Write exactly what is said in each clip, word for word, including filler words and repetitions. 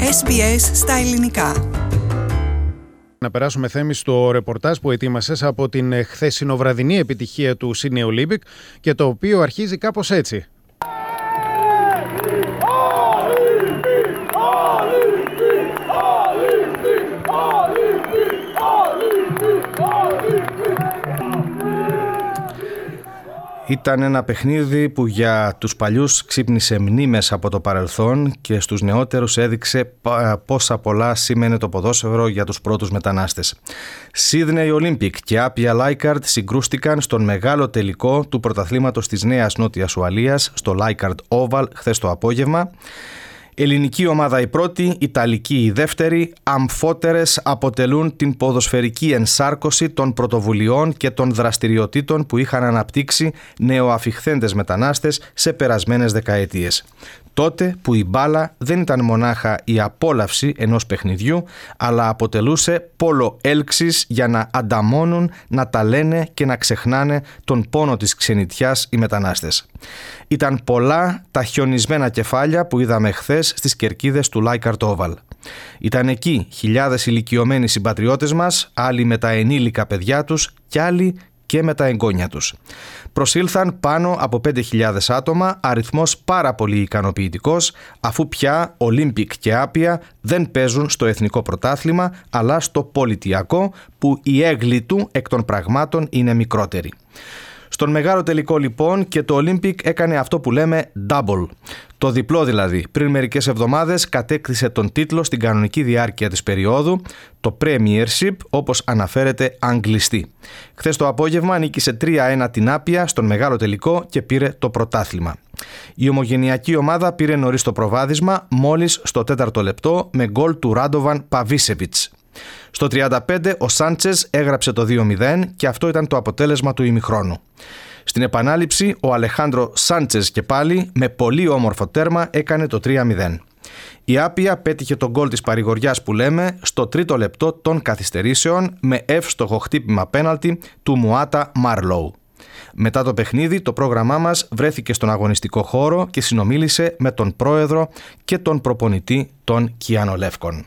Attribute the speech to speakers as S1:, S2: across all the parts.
S1: Ες Μπι Ες στα ελληνικά.
S2: Να περάσουμε, Θέμη, στο ρεπορτάζ που ετοίμασες από την χθεσινοβραδινή επιτυχία του Sydney Olympic και το οποίο αρχίζει κάπως έτσι.
S3: Ήταν ένα παιχνίδι που για τους παλιούς ξύπνησε μνήμες από το παρελθόν και στους νεότερους έδειξε πόσα πολλά σήμαινε το ποδόσφαιρο για τους πρώτους μετανάστες. Sydney Olympic και Apia Leichhardt συγκρούστηκαν στον μεγάλο τελικό του πρωταθλήματος της Νέας Νότιας Ουαλίας στο Leichhardt Oval χθες το απόγευμα. Ελληνική ομάδα η πρώτη, Ιταλική η δεύτερη, αμφότερες αποτελούν την ποδοσφαιρική ενσάρκωση των πρωτοβουλειών και των δραστηριοτήτων που είχαν αναπτύξει νεοαφιχθέντες μετανάστες σε περασμένες δεκαετίες. Τότε που η μπάλα δεν ήταν μονάχα η απόλαυση ενός παιχνιδιού, αλλά αποτελούσε πόλο έλξης για να ανταμώνουν, να τα λένε και να ξεχνάνε τον πόνο της ξενιτιάς οι μετανάστες. Ήταν πολλά τα χιονισμένα κεφάλια που είδαμε χθες στις κερκίδες του Leichhardt Oval. Ήταν εκεί χιλιάδες ηλικιωμένοι συμπατριώτες μας, άλλοι με τα ενήλικα παιδιά τους και άλλοι και με τα εγγόνια τους. Προσήλθαν πάνω από πέντε χιλιάδες άτομα, αριθμός πάρα πολύ ικανοποιητικός, αφού πια Olympic και Apia δεν παίζουν στο εθνικό πρωτάθλημα, αλλά στο πολιτιακό, που η έγκλη του εκ των πραγμάτων είναι μικρότερη. Στον μεγάλο τελικό λοιπόν και το Olympic έκανε αυτό που λέμε double. Το διπλό δηλαδή. Πριν μερικές εβδομάδες κατέκτησε τον τίτλο στην κανονική διάρκεια της περίοδου, το Premiership, όπως αναφέρεται αγγλιστή. Χθες το απόγευμα νίκησε τρία ένα την Apia στον μεγάλο τελικό και πήρε το πρωτάθλημα. Η ομογενειακή ομάδα πήρε νωρίς το προβάδισμα, μόλις στο τέταρτο λεπτό, με γκολ του Ράντοβαν Παβίσεβιτς. Στο τριάντα πέντε ο Σάντσες έγραψε το δύο μηδέν και αυτό ήταν το αποτέλεσμα του ημιχρόνου. Στην επανάληψη ο Αλεχάνδρο Σάντσες και πάλι με πολύ όμορφο τέρμα έκανε το τρία μηδέν. Η Apia πέτυχε τον γκολ της παρηγοριάς που λέμε στο τρίτο λεπτό των καθυστερήσεων με εύστοχο χτύπημα πέναλτι του Μουάτα Μάρλοου. Μετά το παιχνίδι το πρόγραμμά μας βρέθηκε στον αγωνιστικό χώρο και συνομίλησε με τον πρόεδρο και τον προπονητή των Κιανολεύκων.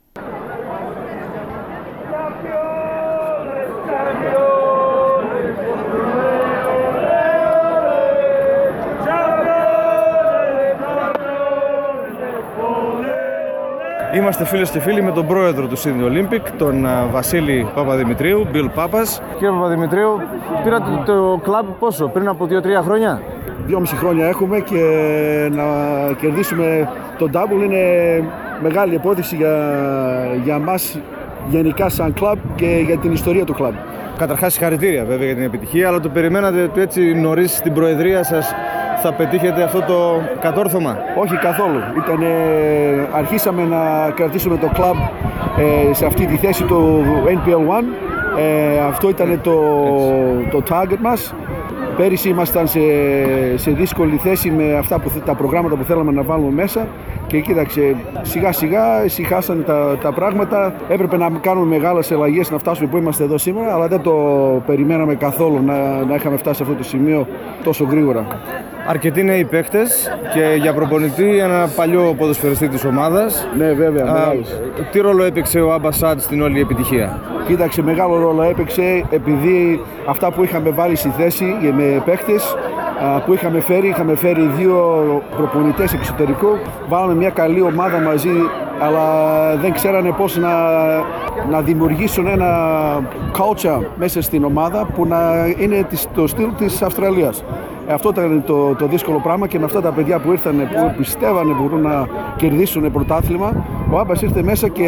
S4: Είμαστε φίλες και φίλοι με τον πρόεδρο του Sydney Olympic, τον Βασίλη Παπαδημητρίου, Bill Papas. Κύριε Παπαδημητρίου, πήρατε το κλαμπ πόσο, πριν από δύο τρία χρόνια?
S5: Δυόμιση χρόνια έχουμε και να κερδίσουμε τον double είναι μεγάλη υπόθεση για, για μας γενικά σαν κλαμπ και για την ιστορία του κλαμπ.
S4: Καταρχάς συγχαρητήρια βέβαια για την επιτυχία, αλλά το περιμένατε έτσι νωρίς στην προεδρία σας θα πετύχετε αυτό το κατόρθωμα?
S5: Όχι καθόλου. Ήτανε, αρχίσαμε να κρατήσουμε το κλαμπ ε, σε αυτή τη θέση του Εν Πι Ελ ένα. Ε, αυτό ήταν το, το target μας. Πέρυσι ήμασταν σε, σε δύσκολη θέση με αυτά που, τα προγράμματα που θέλαμε να βάλουμε μέσα και κοίταξε, σιγά σιγά ησυχάσαν τα, τα πράγματα. Έπρεπε να κάνουμε μεγάλες αλλαγές να φτάσουμε που είμαστε εδώ σήμερα, αλλά δεν το περιμέναμε καθόλου να, να είχαμε φτάσει σε αυτό το σημείο τόσο γρήγορα.
S4: Αρκετοί νέοι παίκτες και για προπονητή ένα παλιό ποδοσφαιριστή της ομάδας.
S5: Ναι, βέβαια, μεγάλος.
S4: Τι ρόλο έπαιξε ο Αμπασάντ στην όλη επιτυχία?
S5: Κοίταξε, μεγάλο ρόλο έπαιξε επειδή αυτά που είχαμε βάλει στη θέση με παίκτες που είχαμε φέρει, είχαμε φέρει δύο προπονητές εξωτερικού, βάλαμε μια καλή ομάδα μαζί, αλλά δεν ξέρανε πώς να, να δημιουργήσουν ένα culture μέσα στην ομάδα που να είναι το στυλ της Αυστραλίας. Αυτό ήταν το, το δύσκολο πράγμα και με αυτά τα παιδιά που ήρθαν, που πιστεύανε μπορούν να κερδίσουν πρωτάθλημα, ο Άμπας ήρθε μέσα και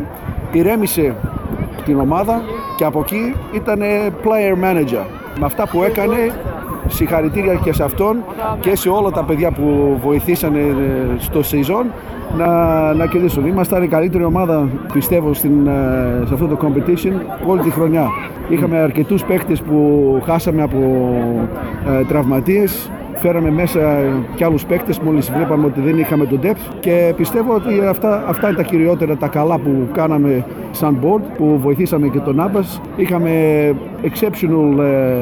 S5: ηρέμησε την ομάδα και από εκεί ήταν player manager. Με αυτά που έκανε, συγχαρητήρια και σε αυτόν και σε όλα τα παιδιά που βοηθήσανε στο season να, να κερδίσουν. Ήμασταν η καλύτερη ομάδα, πιστεύω, στην, σε αυτό το competition όλη τη χρονιά. Είχαμε αρκετούς παίκτες που χάσαμε από ε, τραυματίες. Φέραμε μέσα κι άλλους παίκτες μόλις βλέπαμε ότι δεν είχαμε τον depth και πιστεύω ότι αυτά, αυτά είναι τα κυριότερα, τα καλά που κάναμε σαν board, που βοηθήσαμε και τον Άμπας. Είχαμε exceptional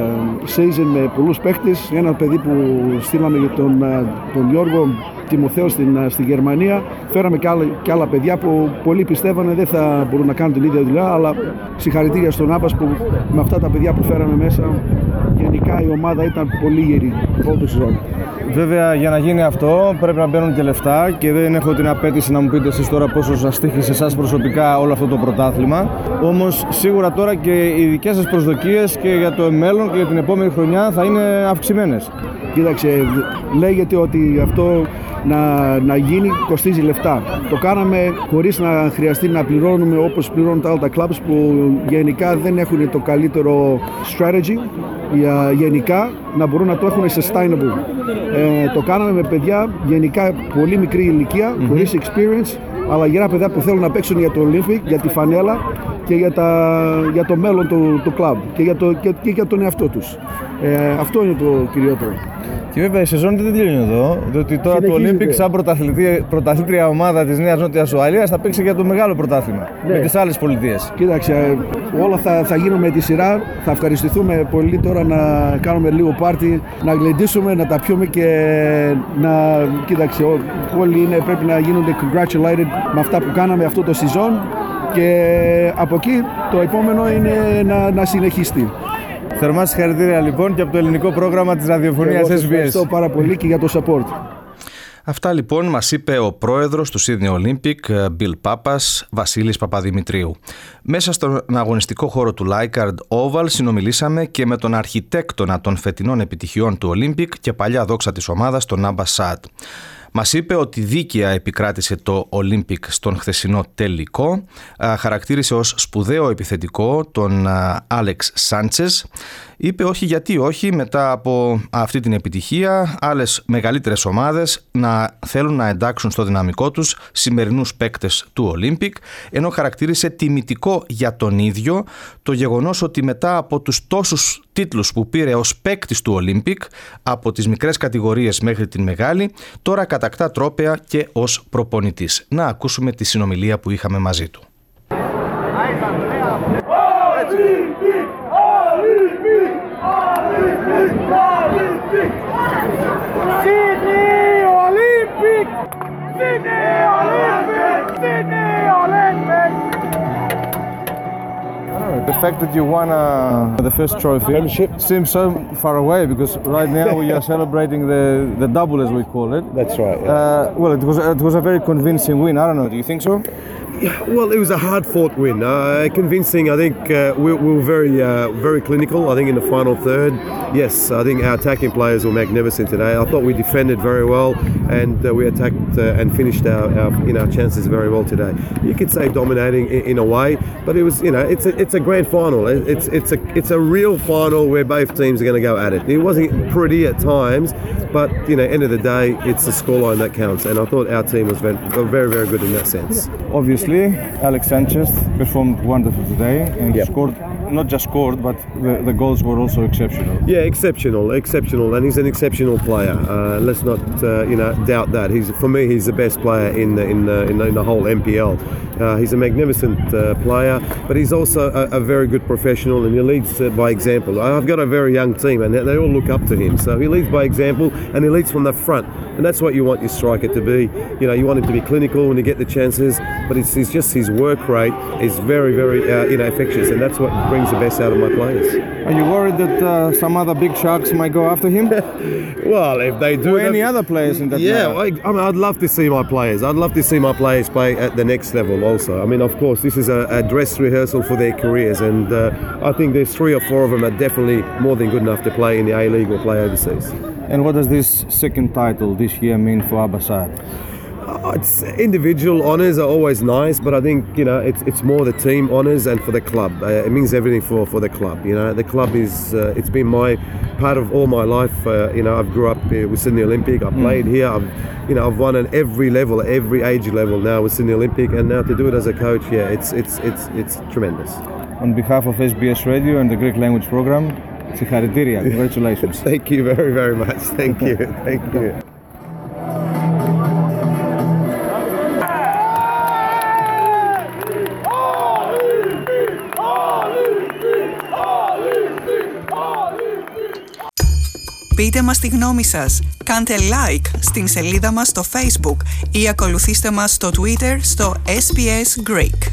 S5: season με πολλούς παίχτες. Ένα παιδί που στείλαμε για τον, τον Γιώργο Τιμοθέο στην, στη Γερμανία. Φέραμε και άλλα, και άλλα παιδιά που πολλοί πιστεύανε δεν θα μπορούν να κάνουν την ίδια δουλειά, αλλά συγχαρητήρια στον Άμπας που με αυτά τα παιδιά που φέραμε μέσα, γενικά η ομάδα ήταν πολύ γερή όλη τη σεζόν.
S4: Βέβαια, για να γίνει αυτό πρέπει να μπαίνουν και λεφτά και δεν έχω την απέτηση να μου πείτε εσείς τώρα πόσο σας τύχησε εσάς προσωπικά όλο αυτό το πρωτάθλημα. Όμως σίγουρα τώρα και οι δικές σας προσδοκίες και για το μέλλον και για την επόμενη χρονιά θα είναι αυξημένες.
S5: Κοίταξε, λέγεται ότι αυτό να, να γίνει κοστίζει λεφτά. Το κάναμε χωρίς να χρειαστεί να πληρώνουμε όπως πληρώνουν τα άλλα τα clubs που γενικά δεν έχουν το καλύτερο strategy για γενικά να μπορούν να το έχουν sustainable. Ε, το κάναμε με παιδιά γενικά πολύ μικρή ηλικία, mm-hmm. χωρίς experience, αλλά γερά παιδιά που θέλουν να παίξουν για το Olympic, για τη φανέλα και για, τα, για το μέλλον του, του club και για, το, και, και για τον εαυτό τους. Ε, αυτό είναι το κυριότερο.
S4: Και βέβαια η σεζόν δεν τελειώνει εδώ, διότι τώρα το Olympic σαν πρωταθλήτρια ομάδα της Νέας Νότιας Ουαλίας θα παίξει για το μεγάλο πρωτάθλημα, ναι, με τις άλλες πολιτείες.
S5: Κοίταξε, όλα θα, θα γίνουν με τη σειρά. Θα ευχαριστηθούμε πολύ τώρα να κάνουμε λίγο πάρτι, να γλεντήσουμε, να τα πιούμε και να... Κοίταξε, όλοι είναι, πρέπει να γίνονται congratulated με αυτά που κάναμε αυτό το σεζόν και από εκεί το επόμενο είναι να, να συνεχιστεί.
S4: Θερμά συγχαρητήρια λοιπόν και από το ελληνικό πρόγραμμα της ραδιοφωνίας ες μπι ες.
S5: Ευχαριστώ πάρα πολύ και για το support.
S3: Αυτά λοιπόν μας είπε ο πρόεδρος του Sydney Olympic, Bill Papas, Βασίλης Παπαδημητρίου. Μέσα στον αγωνιστικό χώρο του Leichhardt Oval συνομιλήσαμε και με τον αρχιτέκτονα των φετινών επιτυχιών του Olympic και παλιά δόξα της ομάδας, τον Abbas Saad. Μας είπε ότι δίκαια επικράτησε το Olympic στον χθεσινό τελικό, χαρακτήρισε ως σπουδαίο επιθετικό τον Άλεξ Σάντσες. Είπε όχι γιατί όχι μετά από αυτή την επιτυχία άλλες μεγαλύτερες ομάδες να θέλουν να εντάξουν στο δυναμικό τους σημερινούς παίκτες του Olympic, ενώ χαρακτήρισε τιμητικό για τον ίδιο το γεγονός ότι μετά από τους τόσους τίτλους που πήρε ως παίκτης του Olympic από τις μικρές κατηγορίες μέχρι την μεγάλη, τώρα κατακτά τρόπαια και ως προπονητής. Να ακούσουμε τη συνομιλία που είχαμε μαζί του.
S6: Sydney Olympic! Sydney Olympic! Sydney Olympic!
S4: The fact that you won uh, the first trophy seems so far away because right now we are celebrating the, the double as we call it.
S7: That's right. Yeah.
S4: Uh, well, it was it was a very convincing win. I don't know. Do you think so?
S7: Yeah, well, it was a hard-fought win. Uh, convincing. I think uh, we, we were very, uh, very clinical. I think in the final third, yes, I think our attacking players were magnificent today. I thought we defended very well, and uh, we attacked uh, and finished our, our, you know, chances very well today. You could say dominating in, in a way, but it was, you know, it's a, it's a grand final. It's, it's a, it's a real final where both teams are going to go at it. It wasn't pretty at times, but you know, end of the day, it's the scoreline that counts. And I thought our team was very, very, very good in that sense.
S4: Obviously, Alex Sanchez performed wonderfully today and
S7: yep.
S4: scored, not just scored, but the, the goals were also exceptional.
S7: Yeah, exceptional, exceptional, and he's an exceptional player. Uh, let's not, uh, you know, doubt that. He's, for me, he's the best player in the in the in the, in the whole N P L. Uh, he's a magnificent uh, player, but he's also a, a very good professional, and he leads uh, by example. I've got a very young team, and they all look up to him. So he leads by example, and he leads from the front, and that's what you want your striker to be. You know, you want him to be clinical when you get the chances, but it's, it's just his work rate is very, very uh, you know, infectious, and that's what brings the best out of my players.
S4: Are you worried that uh, some other big sharks might go after him?
S7: Well, if they do,
S4: or any other players in that
S7: yeah,
S4: matter?
S7: I, I mean, I'd love to see my players. I'd love to see my players play at the next level also. I mean, of course, this is a, a dress rehearsal for their careers, and uh, I think there's three or four of them are definitely more than good enough to play in the A-League or play overseas.
S4: And what does this second title this year mean for Abbas Saad?
S7: Uh, it's individual honours are always nice, but I think, you know, it's it's more the team honours and for the club. Uh, it means everything for, for the club. You know, the club is uh, it's been my part of all my life. Uh, you know, I've grew up uh, with Sydney Olympic. I played mm. here. I've you know I've won at every level, every age level now with Sydney Olympic, and now to do it as a coach, yeah, it's it's it's it's tremendous.
S4: On behalf of ες μπι ες Radio and the Greek language program, συγχαρητήρια. Congratulations.
S7: Thank you very very much. Thank you. Thank you.
S1: Πείτε μας τη γνώμη σας, κάντε like στην σελίδα μας στο Facebook ή ακολουθήστε μας στο Twitter στο ες μπι ες Greek.